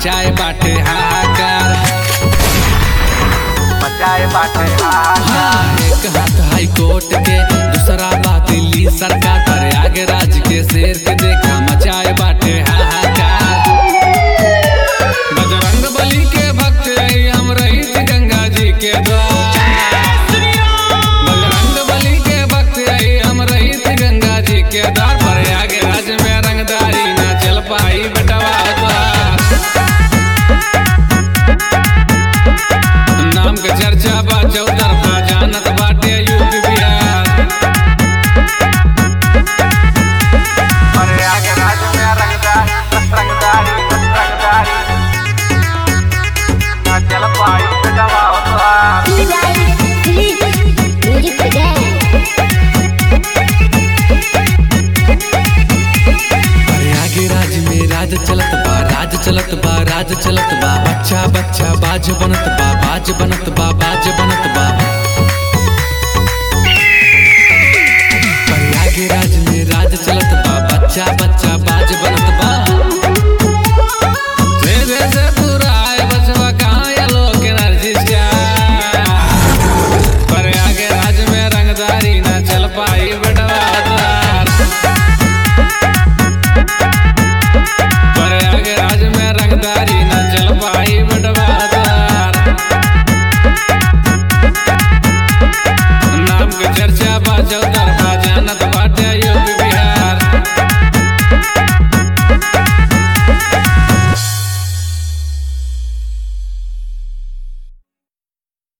मचाए बाटे हाहाकार। एक हाथ हाई कोर्ट के दूसरा बात दिल्ली सरकार पर आगे राज के शेर के देखा मचाए बाटे हाहाकार। बजरंग बली के भक्त हम रहित गंगा जी के द्वार। बजरंग बली के भक्त हम रहित गंगा जी के द्वार पर आगे राज में रंगदारी ना चल पाई बेटवा द्वार। नाम के चर्चा बा चौतरफा जानत बाटे यूपी बिहार। राज चलत बा, राज चलत बा, राज चलत बा। बच्चा बच्चा बाज बनत बा, बाज बनत